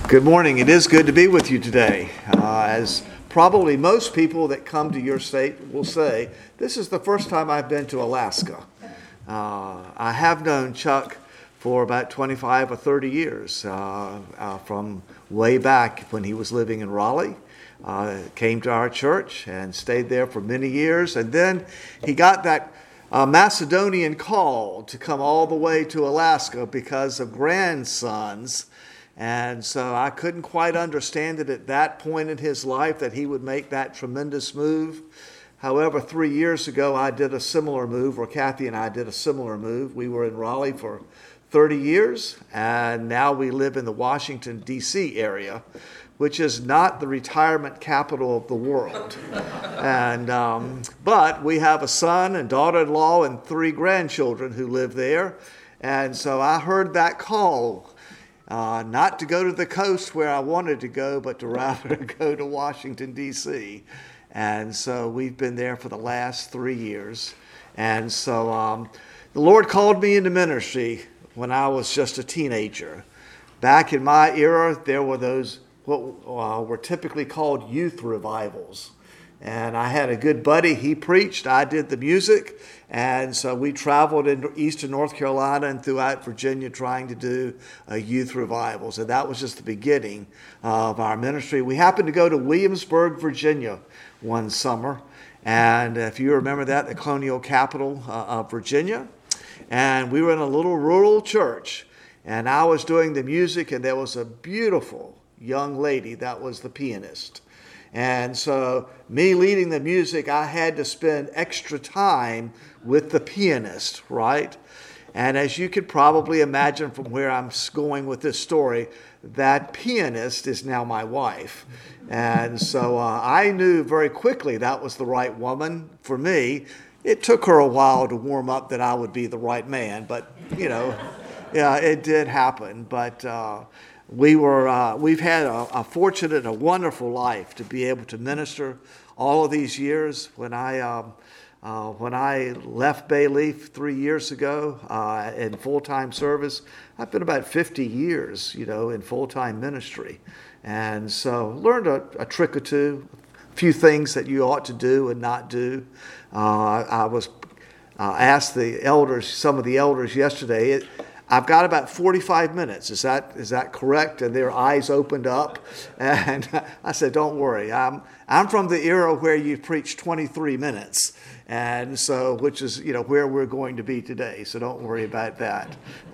Good morning. It is good to be with you today. As probably most people that come to your state will say, this is the first time I've been to Alaska. I have known Chuck for about 25 or 30 years, from way back when he was living in Raleigh. Came to our church and stayed there for many years. And then he got that Macedonian call to come all the way to Alaska because of grandsons. And so I couldn't quite understand it at that point in his life that he would make that tremendous move. However, 3 years ago, I did a similar move, or Kathy and I did a similar move. We were in Raleigh for 30 years, and now we live in the Washington, D.C. area, which is not the retirement capital of the world. But we have a son and daughter-in-law and 3 grandchildren who live there. And so I heard that call, not to go to the coast where I wanted to go, but to rather go to Washington, D.C. And so we've been there for the last 3 years. And so the Lord called me into ministry when I was just a teenager. Back in my era, there were those what were typically called youth revivals. And I had a good buddy. He preached. I did the music. And so we traveled in eastern North Carolina and throughout Virginia trying to do youth revivals. And that was just the beginning of our ministry. We happened to go to Williamsburg, Virginia one summer. And if you remember that, the colonial capital of Virginia. And we were in a little rural church. And I was doing the music, and there was a beautiful young lady that was the pianist. And so me leading the music, I had to spend extra time with the pianist, right? And as you could probably imagine from where I'm going with this story, that pianist is now my wife. And so I knew very quickly that was the right woman for me. It took her a while to warm up that I would be the right man, but, yeah, it did happen. But we've had a fortunate, a wonderful life to be able to minister all of these years. When I left Bayleaf 3 years ago in full-time service, I've been about 50 years, in full-time ministry. And so learned a trick or two, a few things that you ought to do and not do. I was asked some of the elders yesterday, I've got about 45 minutes. Is that correct? And their eyes opened up. And I said, don't worry. I'm from the era where you preach 23 minutes. And so, which is, where we're going to be today. So don't worry about that.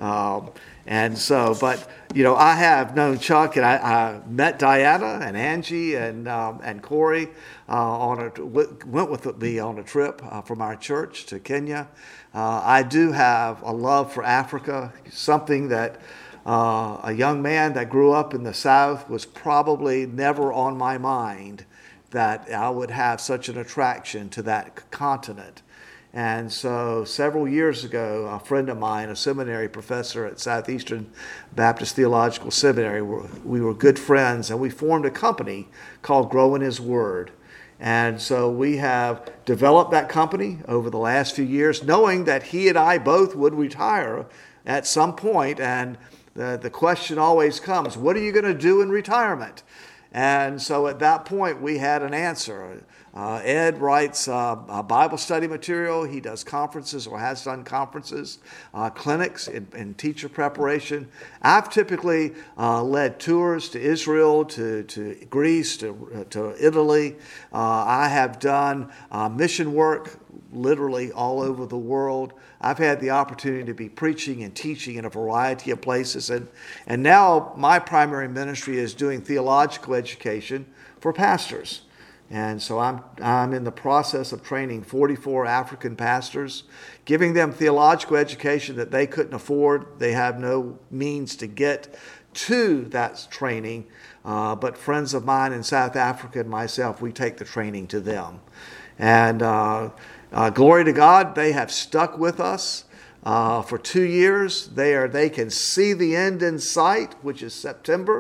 I have known Chuck, and I met Diana and Angie and Corey went with me on a trip from our church to Kenya. I do have a love for Africa, something that a young man that grew up in the South was probably never on my mind, that I would have such an attraction to that continent. And so several years ago, a friend of mine, a seminary professor at Southeastern Baptist Theological Seminary, we were good friends, and we formed a company called Grow in His Word. And so we have developed that company over the last few years, knowing that he and I both would retire at some point. And the question always comes, what are you going to do in retirement? And so at that point, we had an answer. Ed writes Bible study material. He does conferences, or has done conferences, clinics in teacher preparation. I've typically led tours to Israel, to Greece, to Italy. I have done mission work literally all over the world. I've had the opportunity to be preaching and teaching in a variety of places. And now my primary ministry is doing theological education for pastors. And so I'm in the process of training 44 African pastors, giving them theological education that they couldn't afford. They have no means to get to that training. But friends of mine in South Africa and myself, we take the training to them. And glory to God, they have stuck with us for 2 years. They can see the end in sight, which is September,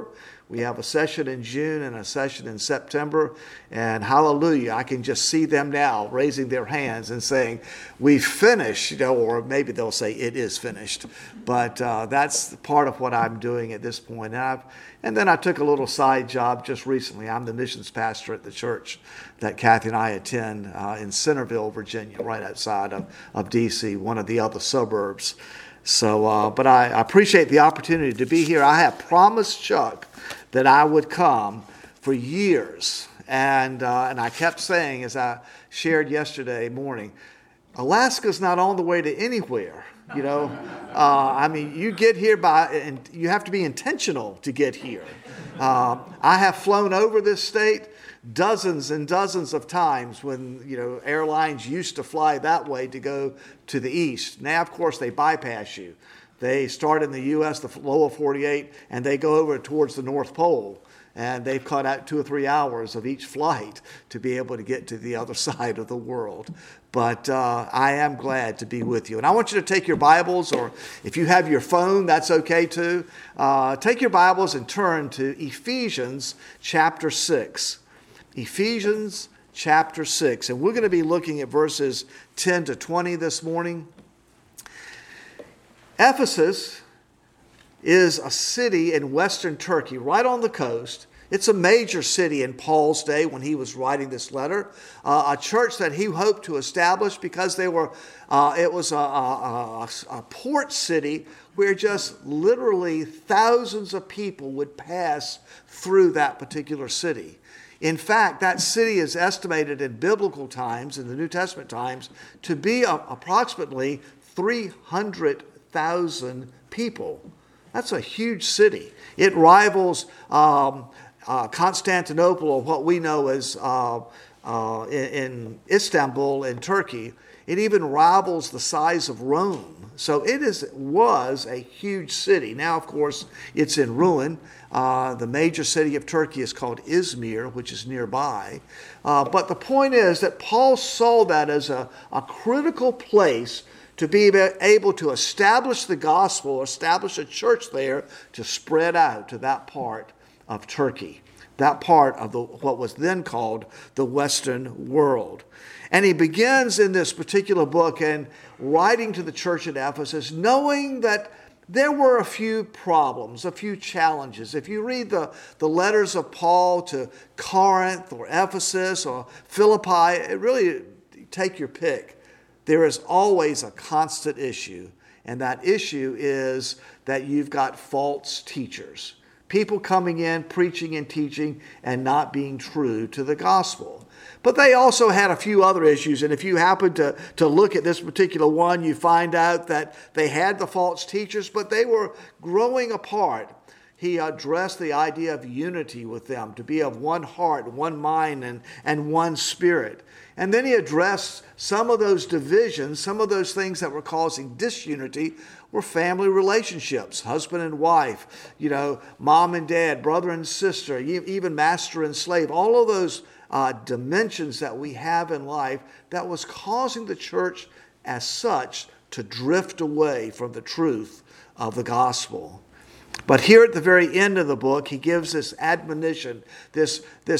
We have a session in June and a session in September. And hallelujah, I can just see them now raising their hands and saying, "We finished," or maybe they'll say, "It is finished." But that's part of what I'm doing at this point. And then I took a little side job just recently. I'm the missions pastor at the church that Kathy and I attend in Centerville, Virginia, right outside of D.C., one of the other suburbs. So, but I appreciate the opportunity to be here. I have promised Chuck that I would come for years. And I kept saying, as I shared yesterday morning, Alaska's not on the way to anywhere. I mean, you get here and you have to be intentional to get here. I have flown over this state dozens and dozens of times when, airlines used to fly that way to go to the east. Now, of course, they bypass you. They start in the U.S., the lower 48, and they go over towards the North Pole. And they've cut out 2 or 3 hours of each flight to be able to get to the other side of the world. But I am glad to be with you. And I want you to take your Bibles, or if you have your phone, that's okay too. Take your Bibles and turn to Ephesians chapter 6. Ephesians chapter 6. And we're going to be looking at verses 10 to 20 this morning. Ephesus is a city in western Turkey, right on the coast. It's a major city in Paul's day when he was writing this letter. A church that he hoped to establish because it was a port city where just literally thousands of people would pass through that particular city. In fact, that city is estimated in biblical times, in the New Testament times, to be approximately 300,000 people. That's a huge city. It rivals Constantinople, or what we know as in Istanbul in Turkey. It even rivals the size of Rome. So it was a huge city. Now, of course, it's in ruin. The major city of Turkey is called Izmir, which is nearby. But the point is that Paul saw that as a critical place to be able to establish the gospel, establish a church there to spread out to that part of Turkey, that part of what was then called the Western world. And he begins in this particular book and writing to the church at Ephesus, knowing that there were a few problems, a few challenges. If you read the letters of Paul to Corinth or Ephesus or Philippi, it really, take your pick. There is always a constant issue, and that issue is that you've got false teachers. People coming in, preaching and teaching, and not being true to the gospel. But they also had a few other issues, and if you happen to look at this particular one, you find out that they had the false teachers, but they were growing apart. He addressed the idea of unity with them, to be of one heart, one mind, and one spirit. And then he addressed some of those divisions, some of those things that were causing disunity were family relationships, husband and wife, mom and dad, brother and sister, even master and slave, all of those dimensions that we have in life that was causing the church as such to drift away from the truth of the gospel. But here at the very end of the book, he gives this admonition, this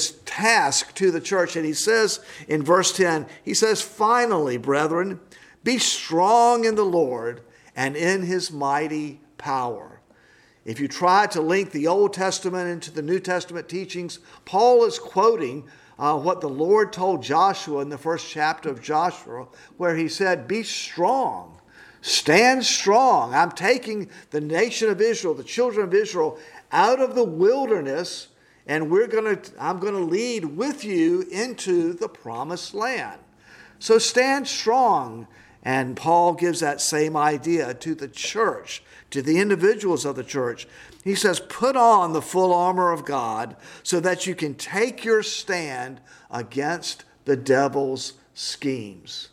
task to the church. And he says in verse 10, he says, "Finally, brethren, be strong in the Lord and in his mighty power." If you try to link the Old Testament into the New Testament teachings, Paul is quoting what the Lord told Joshua in the first chapter of Joshua, where he said, "Be strong. Stand strong. I'm taking the nation of Israel, the children of Israel, out of the wilderness, and I'm going to lead with you into the promised land." So stand strong. And Paul gives that same idea to the church, to the individuals of the church. He says, put on the full armor of God so that you can take your stand against the devil's schemes.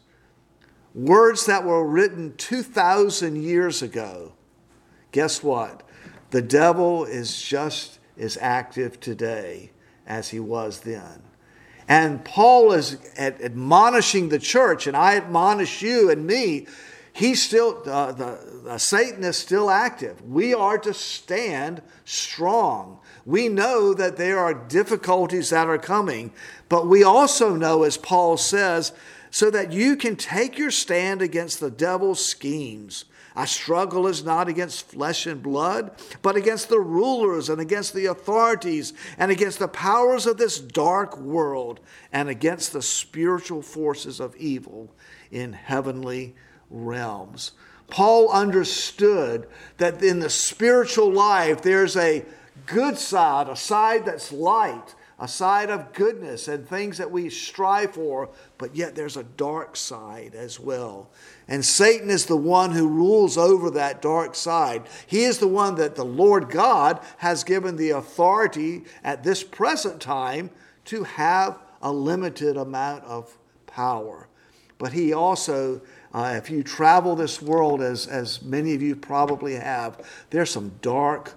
Words that were written 2,000 years ago. Guess what? The devil is just as active today as he was then. And Paul is admonishing the church, and I admonish you and me Satan is still active. We are to stand strong. We know that there are difficulties that are coming, but we also know, as Paul says, so that you can take your stand against the devil's schemes. Our struggle is not against flesh and blood, but against the rulers and against the authorities and against the powers of this dark world and against the spiritual forces of evil in heavenly realms. Paul understood that in the spiritual life there's a good side, a side that's light, a side of goodness and things that we strive for, but yet there's a dark side as well. And Satan is the one who rules over that dark side. He is the one that the Lord God has given the authority at this present time to have a limited amount of power. But he also, if you travel this world, as many of you probably have, there's some dark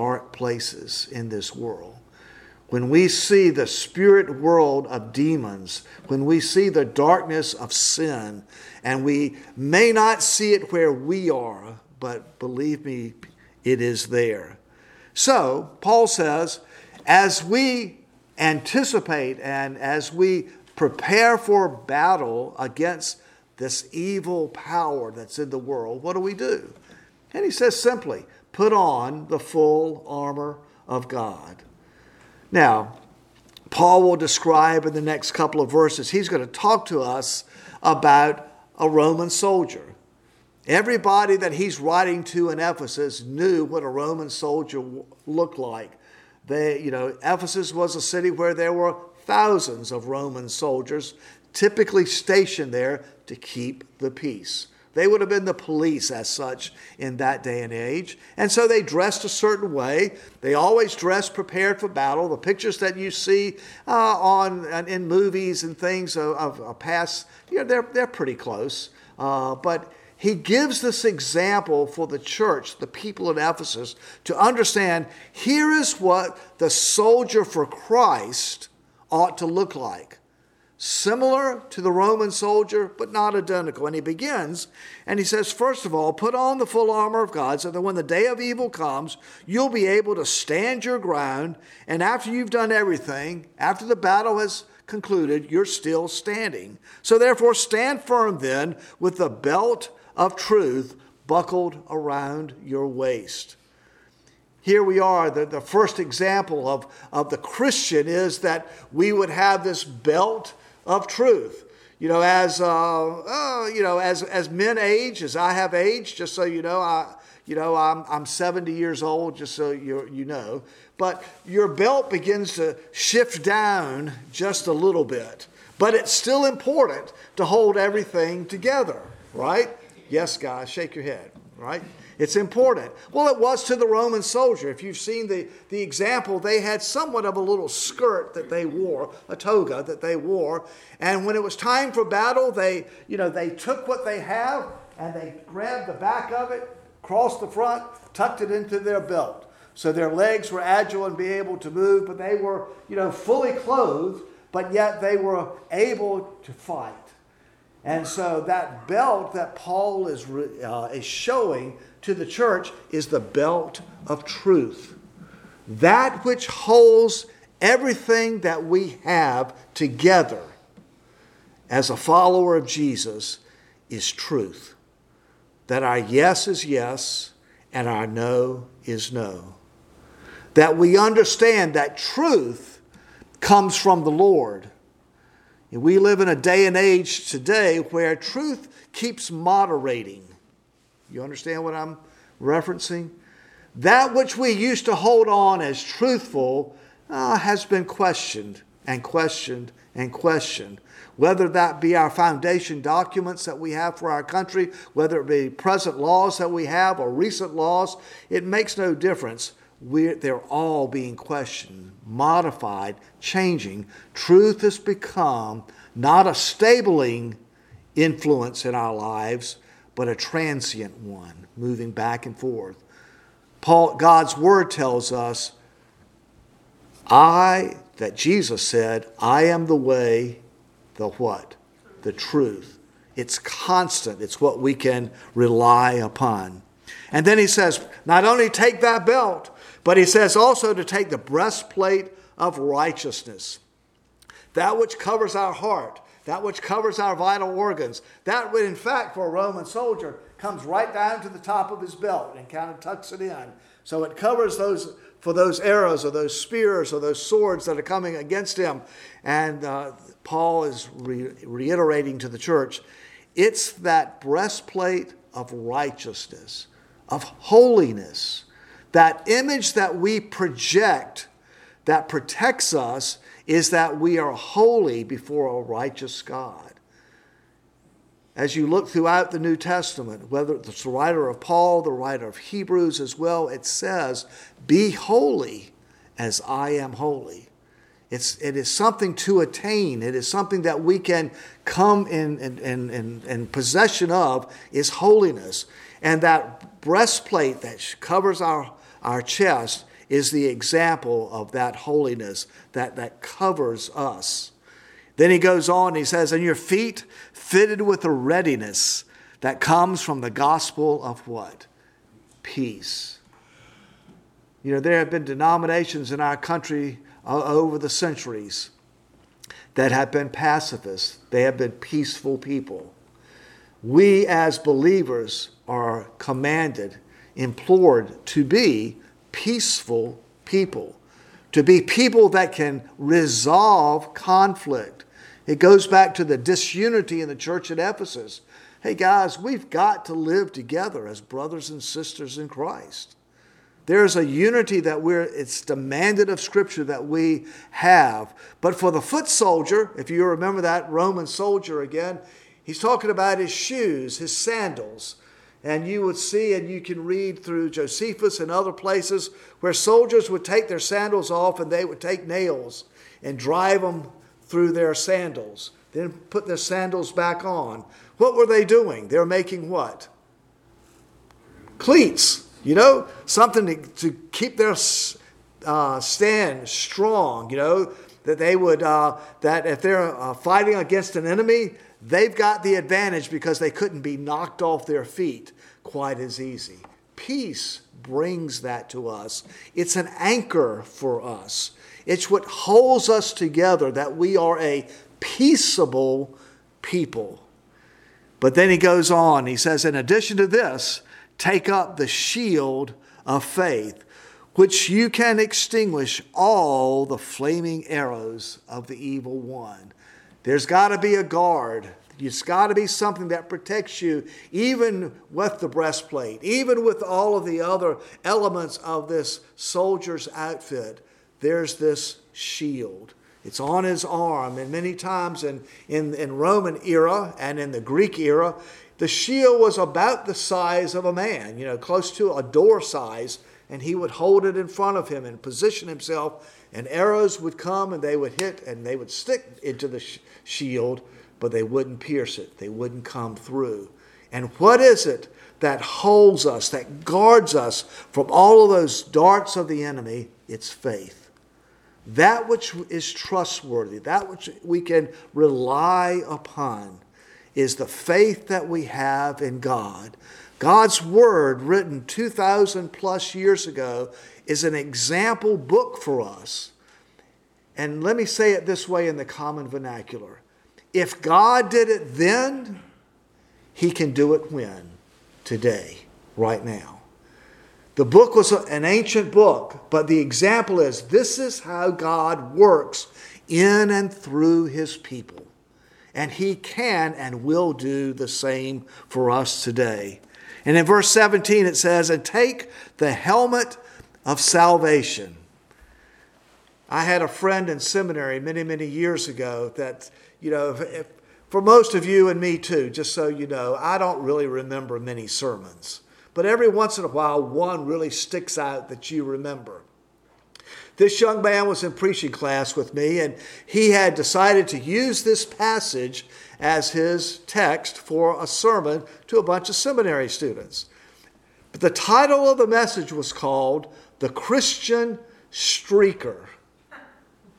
places in this world. When we see the spirit world of demons, when we see the darkness of sin, and we may not see it where we are, but believe me, it is there. So, Paul says, as we anticipate and as we prepare for battle against this evil power that's in the world, what do? And he says simply, put on the full armor of God. Now, Paul will describe in the next couple of verses, he's going to talk to us about a Roman soldier. Everybody that he's writing to in Ephesus knew what a Roman soldier looked like. Ephesus was a city where there were thousands of Roman soldiers typically stationed there to keep the peace. They would have been the police as such in that day and age. And so they dressed a certain way. They always dressed prepared for battle. The pictures that you see in movies and things of past, they're pretty close. But he gives this example for the church, the people in Ephesus, to understand here is what the soldier for Christ ought to look like. Similar to the Roman soldier, but not identical. And he begins, and he says, first of all, put on the full armor of God so that when the day of evil comes, you'll be able to stand your ground. And after you've done everything, after the battle has concluded, you're still standing. So therefore, stand firm then with the belt of truth buckled around your waist. Here we are, the first example of the Christian is that we would have this belt of truth. As men age, as I have aged, just so you know, I'm 70 years old, just so you know. But your belt begins to shift down just a little bit. But it's still important to hold everything together, right? Yes, guys, shake your head, right? It's important. Well, it was to the Roman soldier. If you've seen the example, they had somewhat of a little skirt that they wore, a toga that they wore. And when it was time for battle, they took what they have and they grabbed the back of it, crossed the front, tucked it into their belt. So their legs were agile and be able to move, but they were, fully clothed, but yet they were able to fight. And so that belt that Paul is showing to the church is the belt of truth. That which holds everything that we have together as a follower of Jesus is truth. That our yes is yes and our no is no. That we understand that truth comes from the Lord. And we live in a day and age today where truth keeps moderating. You understand what I'm referencing? That which we used to hold on as truthful has been questioned and questioned and questioned. Whether that be our foundation documents that we have for our country, whether it be present laws that we have or recent laws, it makes no difference. They're all being questioned, modified, changing. Truth has become not a stabling influence in our lives, but a transient one, moving back and forth. God's word tells us, that Jesus said, I am the way, the what? The truth, It's constant. It's what we can rely upon. And then he says, not only take that belt, but he says also to take the breastplate of righteousness. That which covers our heart, that which covers our vital organs, that would, in fact, for a Roman soldier, comes right down to the top of his belt and kind of tucks it in. So it covers those, for those arrows or those spears or those swords that are coming against him. And Paul is reiterating to the church, it's that breastplate of righteousness, of holiness, that image that we project that protects us is that we are holy before a righteous God. As you look throughout the New Testament, whether it's the writer of Paul, the writer of Hebrews as well, it says, be holy as I am holy. It is something to attain. It is something that we can come in possession of, is holiness. And that breastplate that covers our chest is the example of that holiness that covers us. Then he goes on, he says, and your feet fitted with the readiness that comes from the gospel of what? Peace. You know, there have been denominations in our country over the centuries that have been pacifists. They have been peaceful people. We as believers are commanded, implored to be peaceful people, to be people that can resolve conflict. It goes back to the disunity in the church at Ephesus. Hey guys, we've got to live together as brothers and sisters in Christ. There's a unity that it's demanded of Scripture that we have. But for the foot soldier, if you remember that Roman soldier again, he's talking about his shoes, his sandals. And you would see, and you can read through Josephus and other places, where soldiers would take their sandals off and they would take nails and drive them through their sandals, then put their sandals back on. What were they doing? They were making what? Cleats. You know, something to keep their stand strong, you know, that they would, that if they're fighting against an enemy, they've got the advantage because they couldn't be knocked off their feet quite as easy. Peace brings that to us. It's an anchor for us. It's what holds us together, that we are a peaceable people. But then he goes on, he says, in addition to this, take up the shield of faith, which you can extinguish all the flaming arrows of the evil one. There's got to be a guard. It's got to be something that protects you, even with the breastplate, even with all of the other elements of this soldier's outfit. There's this shield. It's on his arm. And many times in Roman era and in the Greek era, the shield was about the size of a man, you know, close to a door size, and he would hold it in front of him and position himself, and arrows would come and they would hit and they would stick into the shield, but they wouldn't pierce it. They wouldn't come through. And what is it that holds us, that guards us from all of those darts of the enemy? It's faith. That which is trustworthy, that which we can rely upon, is the faith that we have in God. God's Word, written 2,000 plus years ago, is an example book for us. And let me say it this way in the common vernacular. If God did it then, He can do it when? Today, right now. The book was an ancient book, but the example is, this is how God works in and through His people. And He can and will do the same for us today. And in verse 17 it says, and take the helmet of salvation. I had a friend in seminary many, many years ago that, you know, for most of you and me too, just so you know, I don't really remember many sermons. But every once in a while, one really sticks out that you remember. This young man was in preaching class with me, and he had decided to use this passage as his text for a sermon to a bunch of seminary students. But the title of the message was called The Christian Streaker.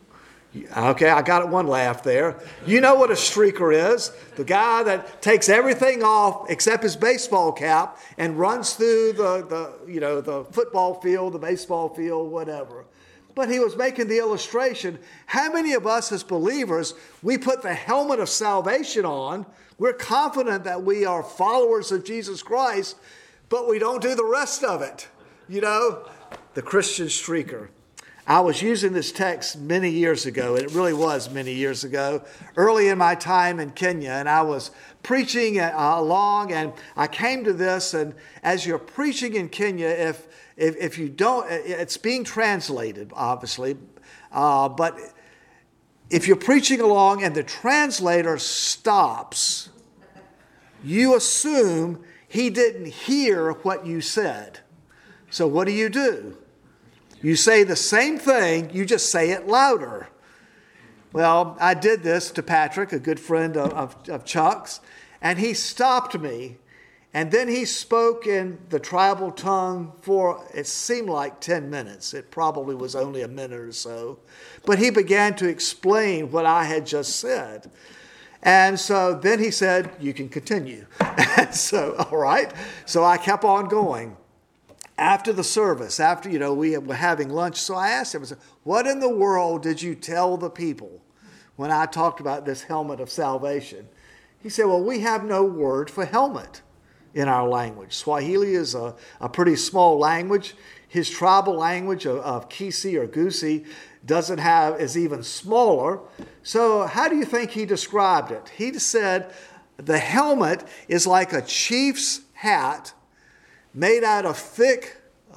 Okay, I got one laugh there. You know what a streaker is. The guy that takes everything off except his baseball cap and runs through the football field, the baseball field, whatever. But he was making the illustration. How many of us as believers, we put the helmet of salvation on. We're confident that we are followers of Jesus Christ, but we don't do the rest of it. The Christian streaker. I was using this text many years ago, and it really was many years ago, early in my time in Kenya, and I was preaching along, and I came to this, and as you're preaching in Kenya, if you don't, it's being translated, obviously, but if you're preaching along and the translator stops, you assume he didn't hear what you said. So what do? You say the same thing, you just say it louder. Well, I did this to Patrick, a good friend of Chuck's, and he stopped me. And then he spoke in the tribal tongue for, it seemed like 10 minutes. It probably was only a minute or so. But he began to explain what I had just said. And so then he said, you can continue. And so, all right. So I kept on going. After the service, we were having lunch, so I asked him, what in the world did you tell the people when I talked about this helmet of salvation? He said, well, we have no word for helmet in our language. Swahili is a pretty small language. His tribal language of Kisi or Gusi is even smaller. So how do you think he described it? He said the helmet is like a chief's hat made out of thick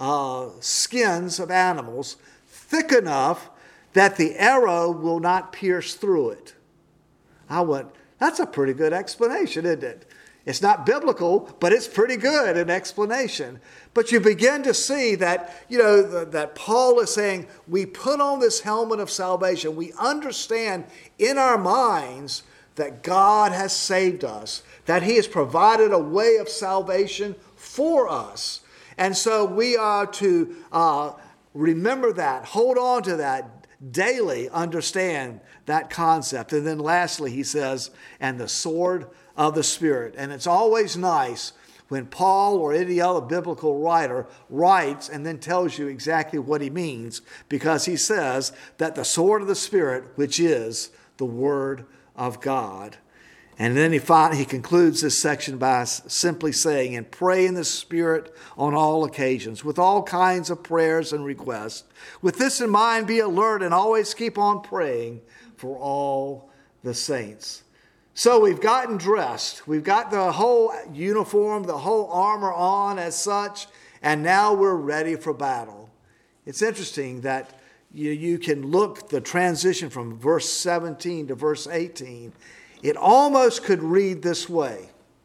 skins of animals, thick enough that the arrow will not pierce through it. I went, that's a pretty good explanation, isn't it? It's not biblical, but it's pretty good an explanation. But you begin to see that, that Paul is saying, we put on this helmet of salvation. We understand in our minds that God has saved us, that he has provided a way of salvation for us. And so we are to remember that, hold on to that, daily understand that concept. And then lastly, he says, and the sword of the Spirit. And it's always nice when Paul or any other biblical writer writes and then tells you exactly what he means, because he says that the sword of the Spirit, which is the Word of God. And then he concludes this section by simply saying, and pray in the Spirit on all occasions, with all kinds of prayers and requests. With this in mind, be alert and always keep on praying for all the saints. So we've gotten dressed. We've got the whole uniform, the whole armor on as such, and now we're ready for battle. It's interesting that you can look the transition from verse 17 to verse 18. It almost could read this way.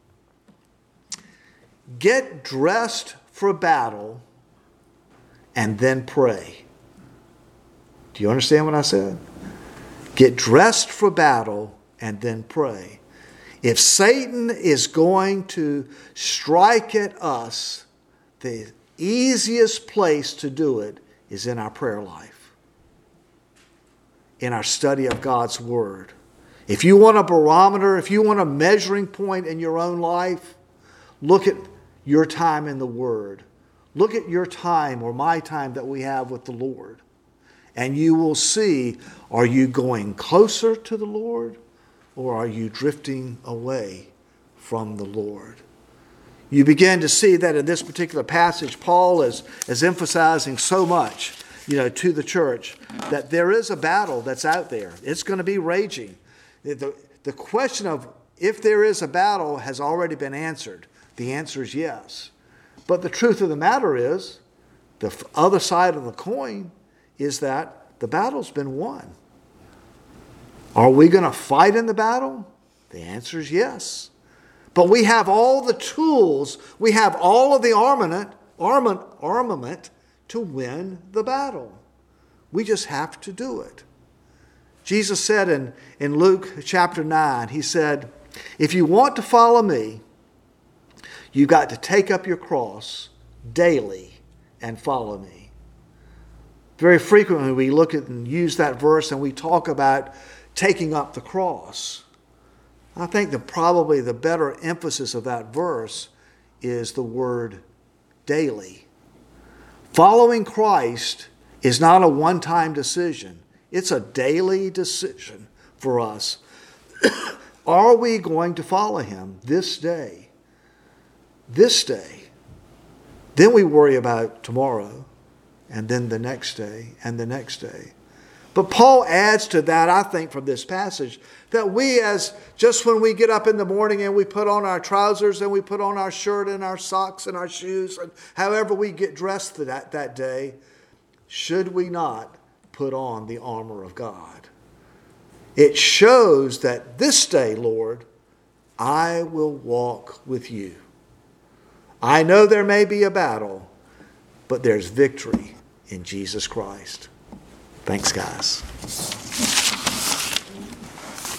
Get dressed for battle and then pray. Do you understand what I said? Get dressed for battle and then pray. If Satan is going to strike at us, the easiest place to do it is in our prayer life, in our study of God's Word. If you want a barometer, if you want a measuring point in your own life, look at your time in the Word. Look at your time or my time that we have with the Lord. And you will see, are you going closer to the Lord or are you drifting away from the Lord? You begin to see that in this particular passage, Paul is emphasizing so much, to the church, that there is a battle that's out there. It's going to be raging. The question of if there is a battle has already been answered. The answer is yes. But the truth of the matter is, the other side of the coin is that the battle's been won. Are we going to fight in the battle? The answer is yes. But we have all the tools, we have all of the armament to win the battle. We just have to do it. Jesus said in Luke chapter 9, he said, if you want to follow me, you've got to take up your cross daily and follow me. Very frequently we look at and use that verse and we talk about taking up the cross. I think probably the better emphasis of that verse is the word daily. Following Christ is not a one-time decision. It's a daily decision for us. Are we going to follow him this day? This day. Then we worry about tomorrow, and then the next day, and the next day. But Paul adds to that, I think, from this passage, that we just when we get up in the morning and we put on our trousers and we put on our shirt and our socks and our shoes, and however we get dressed that day, should we not put on the armor of God? It shows that this day, Lord, I will walk with you. I know there may be a battle, but there's victory in Jesus Christ. Thanks, guys.